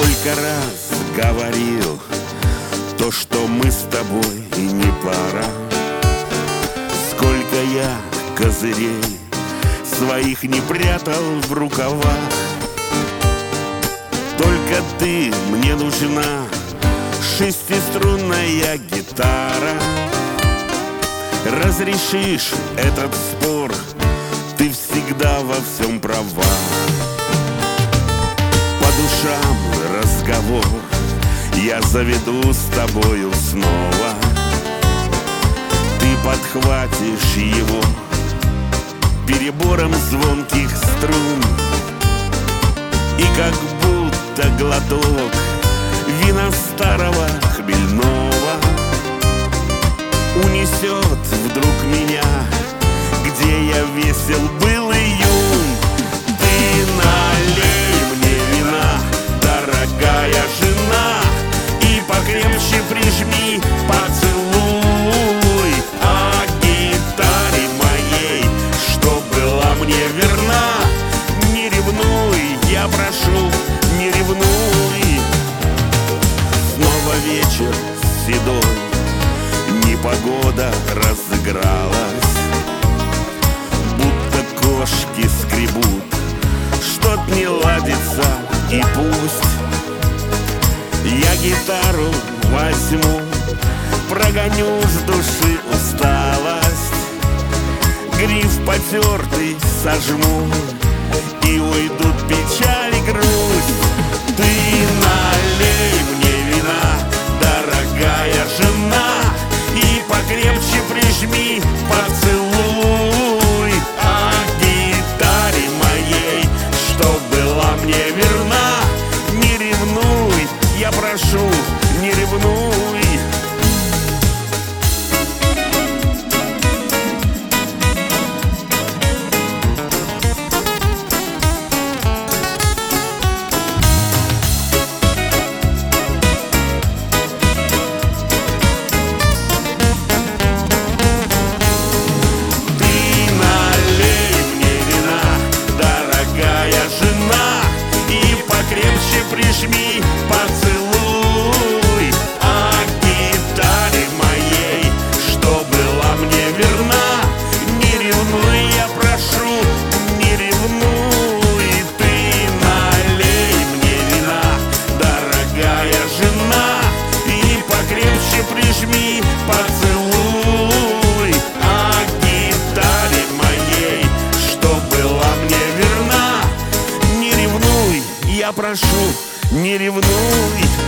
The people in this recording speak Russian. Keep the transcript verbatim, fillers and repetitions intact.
Сколько раз говорил то, что мы с тобой и не пара. Сколько я козырей своих не прятал в рукавах. Только ты мне нужна, шестиструнная гитара. Разрешишь этот спор, ты всегда во всем права. По душам разговор я заведу с тобою снова. Ты подхватишь его перебором звонких струн, и как будто глоток вина старого хмельного унесет вдруг меня, где я весел был и юн. Ты налей мне вина, дорогая жена, и покрепче прижми поцелуй. О гитаре моей, что была мне верна, не ревнуй, я прошу, не ревнуй. Снова вечер седой, непогода разыгралась, будто кошки скребут, что-то не ладится, и пусть. Я гитару возьму, прогоню с души усталость, гриф потертый сожму, и уйдут печаль и грусть. Ты налей мне вина, дорогая жена, и покрепче прижми поцелуй. О гитаре моей, что была мне верна, не ревнуй, я прошу, не ревнуй. Прижми поцелуй. О гитаре моей, что была мне верна, не ревнуй, я прошу, не ревнуй. Ты налей мне вина, дорогая жена, и покрепче прижми поцелуй. О гитаре моей, что была мне верна, не ревнуй, я прошу, не ревнуй.